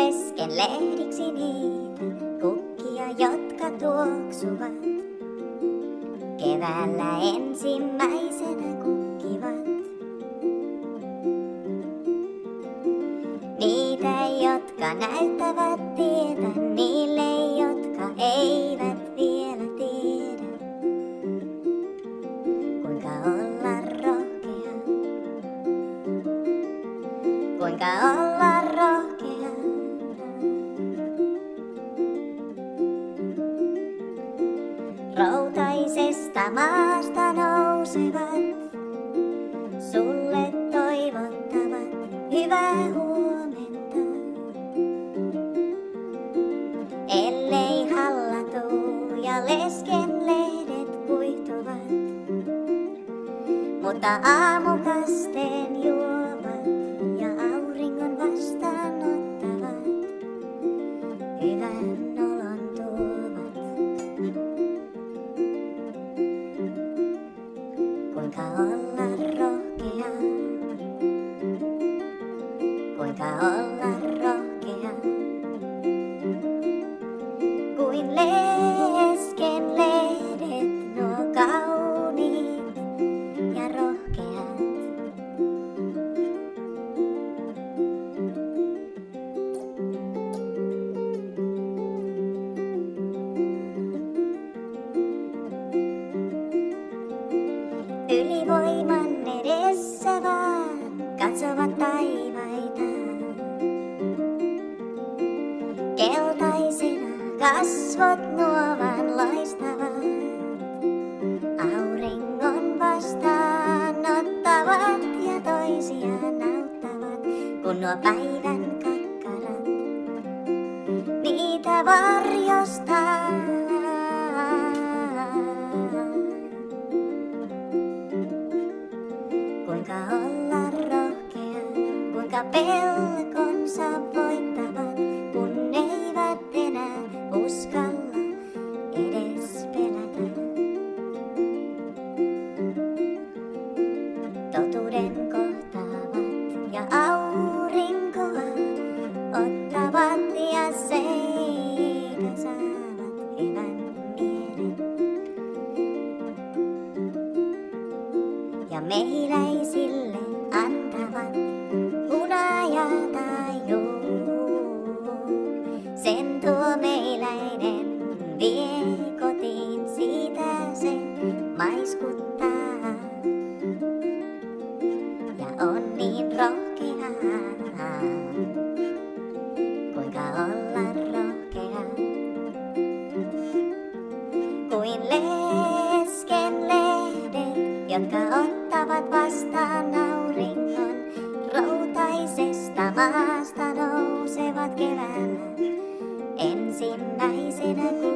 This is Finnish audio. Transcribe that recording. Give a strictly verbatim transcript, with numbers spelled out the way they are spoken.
lesken lehdiksi niitä kukkia, jotka tuoksuvat. Keväällä ensimmäisenä kukkivat. Niitä, jotka näyttävät tietä niille, jotka eivät vielä tiedä, kuinka olla rohkea, kuinka olla rohkea. Routaisesta maasta nousevat, sulle toivottavat hyvää huomenta. Ellei hallatu ja lesken lehdet kuihtuvat, mutta aamukasteen juovat ja auringon vastaanottavat, hyvän olon tuovat. Kuinka olla rohkea, kuinka olla rohkea, kuin lesken lehdet nuo kauniit ja rohkeat. Ylivoiman edessä vaan katsovat taivaita. Keltaisena kasvot nuovan loistavat. Auringon vastaanottavat ja toisiaan auttavat, kun nuo päivän kakkarat niitä varjostaa. Kuinka olla rohkea, kuinka pelkonsa voittavat, kun eivät enää uskalla edes pelätä. Totuuden kohtaavat ja aurinkoa ottavat ja siitä saavat hyvän mielen. Ja mehiläisille antavat hunajaa tajuu. Sen tuo mehiläinen vie kotiin, siitä se maiskuttaa. Ja on niin rohkea, kuinka olla rohkea, kuin lesken lehdet, jotka ottavat vastaan auringon. Routaisesta maasta nousevat keväällä ensimmäisenä.